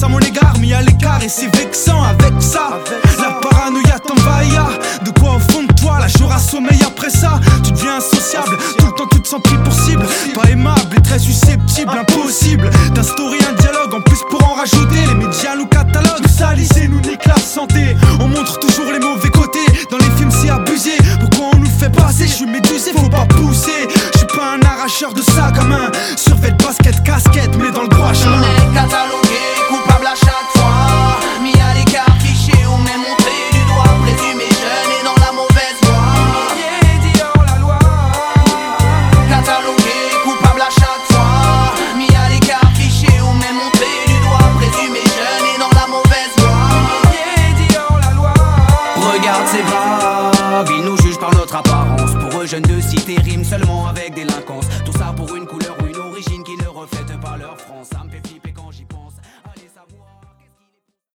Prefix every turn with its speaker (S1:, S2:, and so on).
S1: à mon égard, mis à l'écart et c'est vexant avec ça. La paranoïa t'envahit, de quoi au fond de toi, là je rassommeille après ça. Tu deviens insociable, tout le temps tu te sens pris pour cible. Pas aimable et très susceptible, impossible d'instaurer un dialogue, en plus pour en rajouter. Les médias nous cataloguent, nous salissent et nous niquent la santé. On montre toujours les mauvais côtés, dans les films c'est abusé. Pourquoi on nous fait passer, je suis médusé, faut pas pousser. Je suis pas un arracheur de sac à main, survêt de basket, casquette, mais dans le droit chemin.
S2: On est catalogué, coupable à chaque fois, mis à l'écart, fiché ou même montré du doigt, présumé jeune et dans la mauvaise voie.
S1: Dit hors la loi.
S2: Catalogué, coupable à chaque fois, mis à l'écart, fiché ou même montré du doigt, présumé jeune et dans la mauvaise voie.
S1: Dit hors la loi.
S2: Regarde c'est grave, ils nous jugent par notre apparence. Pour eux jeunes de cité riment seulement avec délinquance. Tout ça pour une couleur ou une origine qui ne reflète pas leur France. Ça me fait